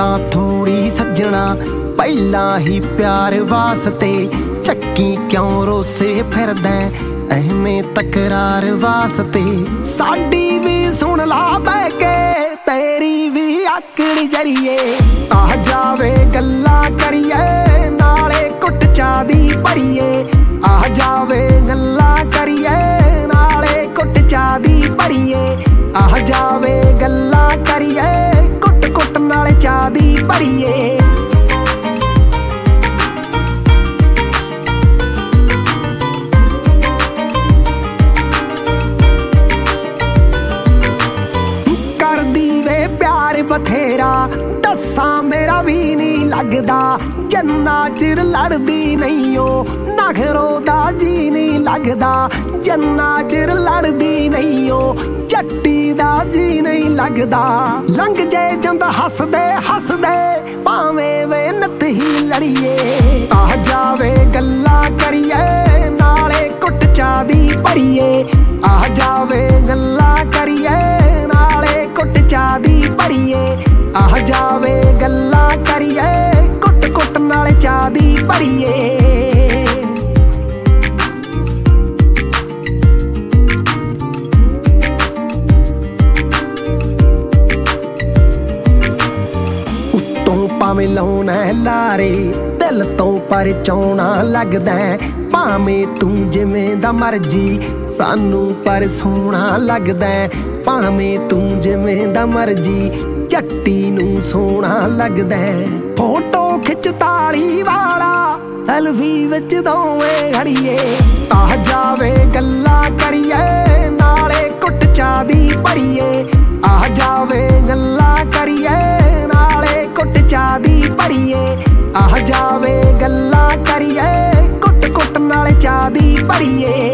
थोड़ी सज्जणा पहला ही प्यार वास्ते चक्की क्यों रोसे फिरदा एवें तकरार वास्ते। साडी भी सुन ला बह के तेरी भी आकड़ी जरिए आ जावे गल्ला करिए नाले कुट चाह दी भरीए। आ जावे गल्ला करिए नाले कुट चाह दी भरीए। आ जावे गल्ला करिए कुट कुट नाले चाह दी भरीए। बथेरा दसा मेरा भी नहीं लगदा जन्ना चिर लड़दी नहीं हो नखरो दा जी नहीं लगदा। जन्ना चिर लड़दी नहीं हो जट्टी दा जी नहीं लगदा। लंघ जे जंद हसदे हसदे भावें वे नत ही लड़िए। आ जावे गल्ला करिए नाले कुट चाह दी भरीए। आ जावे गल्ला करिए नाले कुट चाह दी भरीए। आ जावे गल्ला करिए कुट कुट नाले चाह दी भरीए। भावें लाउना लारे दिल तो पर चौना लगदा भावें तू जिवें दा मर्जी सानू पर सोहना लगदा। भावें तू जिवें दा मर्जी जट्टी नू सोहना लगदा। फोटो खिच ताली वाला सैल्फी विच दोवें घड़िए। आ जावे गल्ला करिए नाले कुट चाह दी भरीए। आ जावे गल्ला करिए नाले कुट चाह दी भरीए। आ जावे गल्ला करिए कुट कुट नाले चाह दी भरीए।